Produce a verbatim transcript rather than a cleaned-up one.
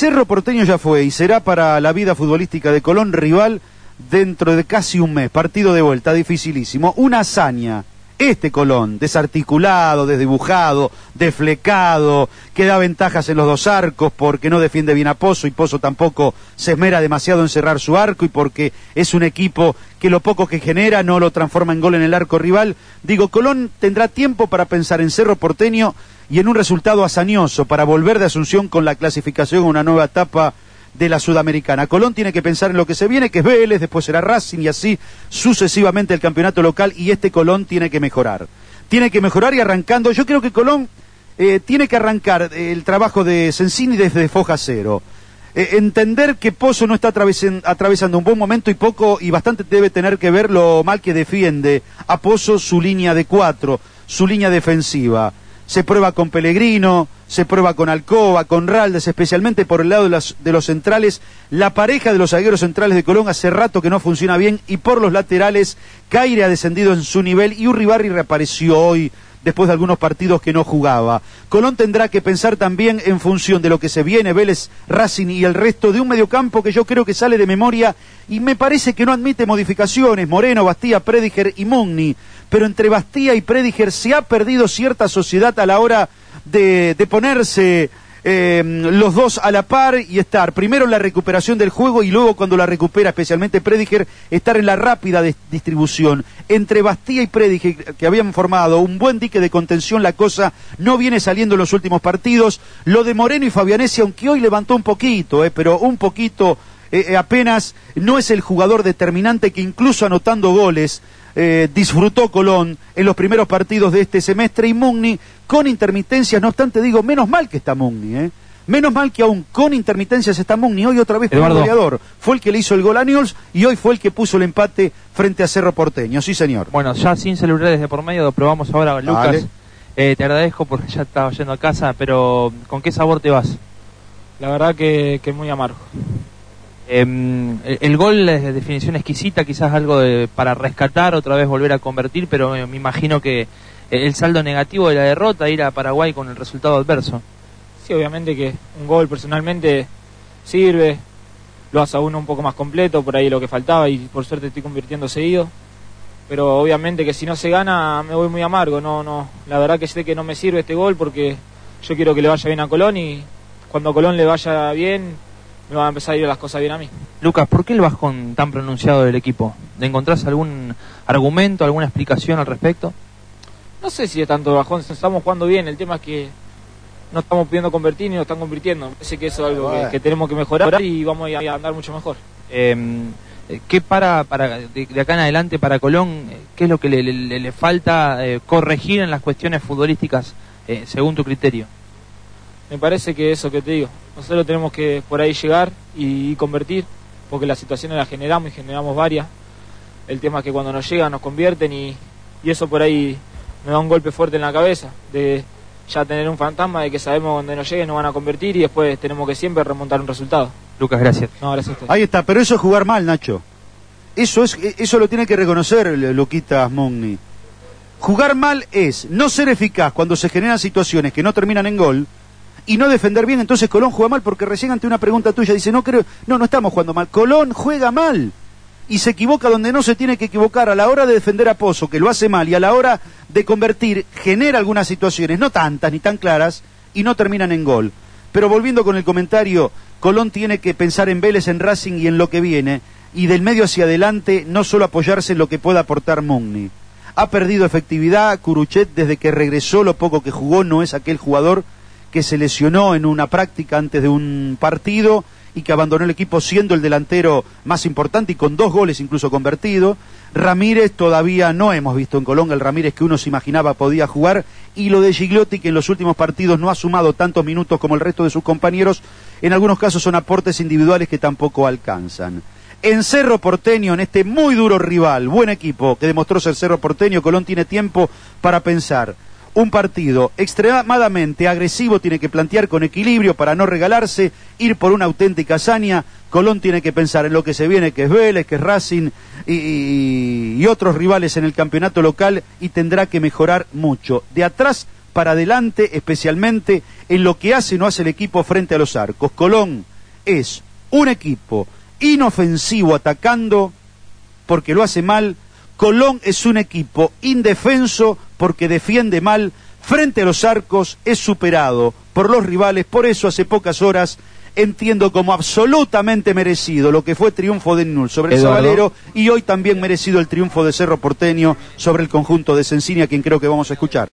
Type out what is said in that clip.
Cerro Porteño ya fue y será para la vida futbolística de Colón rival dentro de casi un mes. Partido de vuelta, dificilísimo. Una hazaña. Este Colón, desarticulado, desdibujado, deflecado, que da ventajas en los dos arcos porque no defiende bien a Pozo y Pozo tampoco se esmera demasiado en cerrar su arco y porque es un equipo que lo poco que genera no lo transforma en gol en el arco rival. Digo, Colón tendrá tiempo para pensar en Cerro Porteño y en un resultado hazañoso para volver de Asunción con la clasificación a una nueva etapa de la Sudamericana. Colón tiene que pensar en lo que se viene, que es Vélez, después será Racing y así sucesivamente el campeonato local, y este Colón tiene que mejorar. Tiene que mejorar y arrancando, yo creo que Colón eh, tiene que arrancar el trabajo de Sensini desde foja cero. Eh, entender que Pozo no está atravesando un buen momento y poco y bastante debe tener que ver lo mal que defiende a Pozo su línea de cuatro, su línea defensiva. Se prueba con Pellegrino, se prueba con Alcoba, con Raldes, especialmente por el lado de, las, de los centrales. La pareja de los zagueros centrales de Colón hace rato que no funciona bien, y por los laterales, Caire ha descendido en su nivel y Urribarri reapareció hoy después de algunos partidos que no jugaba. Colón tendrá que pensar también en función de lo que se viene, Vélez, Racing y el resto, de un mediocampo que yo creo que sale de memoria y me parece que no admite modificaciones. Moreno, Bastía, Prediger y Mugni, pero entre Bastía y Prediger se ha perdido cierta sociedad a la hora de, de ponerse eh, los dos a la par y estar primero en la recuperación del juego y luego cuando la recupera, especialmente Prediger, estar en la rápida de distribución. Entre Bastía y Prediger, que habían formado un buen dique de contención, la cosa no viene saliendo en los últimos partidos. Lo de Moreno y Fabianesi, aunque hoy levantó un poquito, eh, pero un poquito eh, apenas, no es el jugador determinante que incluso anotando goles Eh, disfrutó Colón en los primeros partidos de este semestre. Y Mugni con intermitencias, no obstante digo, menos mal que está Mugni, ¿eh? menos mal que aún con intermitencias está Mugni. Hoy otra vez fue el goleador, fue el que le hizo el gol a Newell's y hoy fue el que puso el empate frente a Cerro Porteño. Sí, señor. Bueno, ya sin celulares de por medio, lo probamos ahora, Lucas. Eh, te agradezco porque ya estaba yendo a casa, pero ¿con qué sabor te vas? La verdad que, que muy amargo. Eh, el, el gol es de definición exquisita, quizás algo de, para rescatar, otra vez volver a convertir, pero me, me imagino que el saldo negativo de la derrota, ir a Paraguay con el resultado adverso. Sí, obviamente que un gol personalmente sirve, lo hace a uno un poco más completo, por ahí lo que faltaba, y por suerte estoy convirtiendo seguido, pero obviamente que si no se gana me voy muy amargo. No, no, la verdad que sé que no me sirve este gol porque yo quiero que le vaya bien a Colón, y cuando a Colón le vaya bien me van a empezar a ir las cosas bien a mí. Lucas, ¿por qué el bajón tan pronunciado del equipo? ¿Encontrás algún argumento, alguna explicación al respecto? No sé si es tanto bajón, estamos jugando bien, el tema es que no estamos pudiendo convertir ni nos están convirtiendo. Me parece que eso es algo que, que tenemos que mejorar y vamos a andar mucho mejor. Eh, ¿Qué para, para de, de acá en adelante para Colón, qué es lo que le, le, le falta eh, corregir en las cuestiones futbolísticas eh, según tu criterio? Me parece que eso que te digo, nosotros tenemos que por ahí llegar y, y convertir, porque las situaciones las generamos y generamos varias. El tema es que cuando nos llegan nos convierten y, y eso por ahí me da un golpe fuerte en la cabeza, de ya tener un fantasma de que sabemos donde nos lleguen nos van a convertir y después tenemos que siempre remontar un resultado. Lucas, gracias. No, gracias a usted. Ahí está, pero eso es jugar mal, Nacho. Eso es, eso lo tiene que reconocer Luquitas Mugni. Jugar mal es no ser eficaz cuando se generan situaciones que no terminan en gol y no defender bien. Entonces Colón juega mal, porque recién ante una pregunta tuya dice, no creo, no, no estamos jugando mal. Colón juega mal y se equivoca donde no se tiene que equivocar a la hora de defender a Pozo, que lo hace mal, y a la hora de convertir genera algunas situaciones, no tantas ni tan claras, y no terminan en gol. Pero volviendo con el comentario, Colón tiene que pensar en Vélez, en Racing y en lo que viene, y del medio hacia adelante no solo apoyarse en lo que pueda aportar Mugni. Ha perdido efectividad Curuchet desde que regresó, lo poco que jugó, no es aquel jugador que se lesionó en una práctica antes de un partido y que abandonó el equipo siendo el delantero más importante y con dos goles incluso convertido. Ramírez todavía no hemos visto en Colón el Ramírez que uno se imaginaba podía jugar, y lo de Gigliotti, que en los últimos partidos no ha sumado tantos minutos como el resto de sus compañeros, en algunos casos son aportes individuales que tampoco alcanzan. En Cerro Porteño, en este muy duro rival, buen equipo que demostró ser Cerro Porteño, Colón tiene tiempo para pensar. Un partido extremadamente agresivo tiene que plantear con equilibrio para no regalarse, ir por una auténtica hazaña. Colón tiene que pensar en lo que se viene, que es Vélez, que es Racing y, y, y otros rivales en el campeonato local, y tendrá que mejorar mucho. De atrás para adelante, especialmente en lo que hace o no hace el equipo frente a los arcos. Colón es un equipo inofensivo atacando porque lo hace mal. Colón es un equipo indefenso porque defiende mal. Frente a los arcos es superado por los rivales. Por eso hace pocas horas entiendo como absolutamente merecido lo que fue triunfo de Newell's sobre el Sabalero, y hoy también merecido el triunfo de Cerro Porteño sobre el conjunto de Cencini, a quien creo que vamos a escuchar.